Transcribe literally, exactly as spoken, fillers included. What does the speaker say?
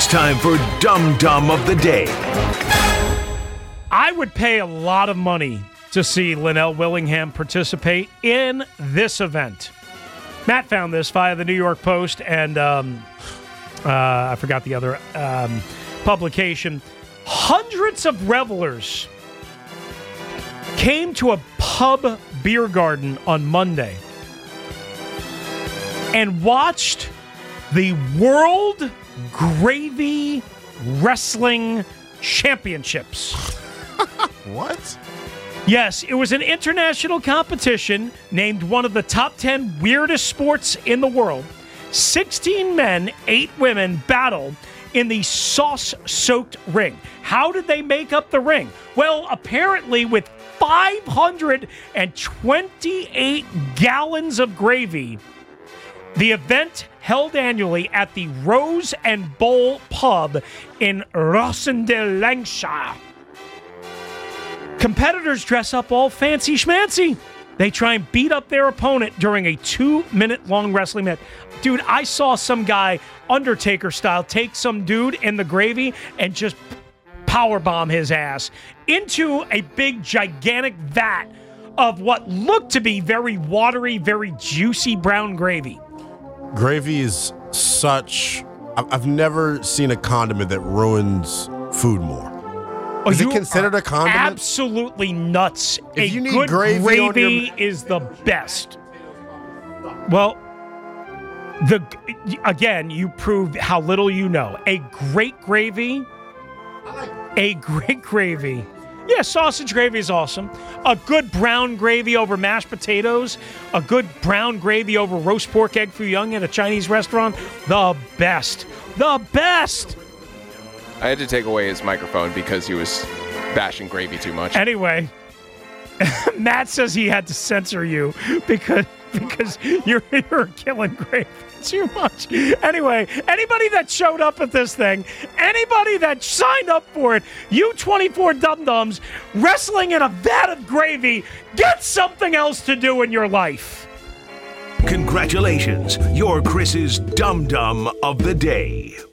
It's time for Dum Dum of the Day. I would pay a lot of money to see Linnell Willingham participate in this event. Matt found this via the New York Post and um, uh, I forgot the other um, publication. Hundreds of revelers came to a pub beer garden on Monday and watched the World Gravy Wrestling Championships. What? Yes, it was an international competition named one of the top ten weirdest sports in the world. sixteen men, eight women battle in the sauce-soaked ring. How did they make up the ring? Well, apparently with five hundred twenty-eight gallons of gravy. The event held annually at the Rose and Bowl Pub in Rossendale, Lancashire. Competitors dress up all fancy schmancy. They try and beat up their opponent during a two-minute long wrestling match. Dude, I saw some guy, Undertaker style, take some dude in the gravy and just powerbomb his ass into a big, gigantic vat of what looked to be very watery, very juicy brown gravy. Gravy is such... I've never seen a condiment that ruins food more. Is oh, it considered a condiment? Absolutely nuts. If a you need good gravy, gravy on your... is the best. Well, the again, you proved how little you know. A great gravy, a great gravy. Yeah, sausage gravy is awesome. A good brown gravy over mashed potatoes, a good brown gravy over roast pork egg foo young in a Chinese restaurant, the best. The best. I had to take away his microphone because he was bashing gravy too much. Anyway, Matt says he had to censor you because because you're, you're killing gravy too much. Anyway, anybody that showed up at this thing, anybody that signed up for it, you twenty-four dum-dums wrestling in a vat of gravy, get something else to do in your life. Congratulations, you're Chris's Dum Dum of the Day.